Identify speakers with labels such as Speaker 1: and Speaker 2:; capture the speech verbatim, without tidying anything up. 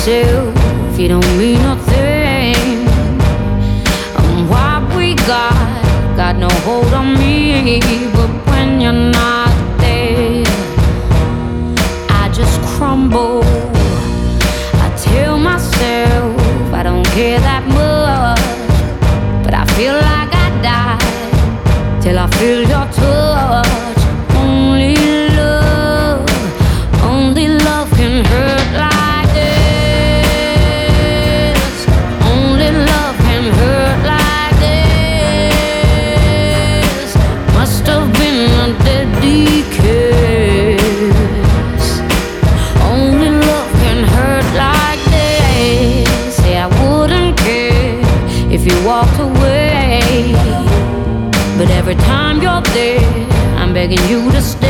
Speaker 1: yourself, you don't mean nothing. And what we got, got no hold on me. But when you're not there, I just crumble. I tell myself I don't care that much, but I feel like I die till I feel your touch. Only love, only love can hurt like this. Only love can hurt like this. Must have been a deadly kiss. Only love can hurt like this. Say I wouldn't care if you walked away, but every time you're there, I'm begging you to stay.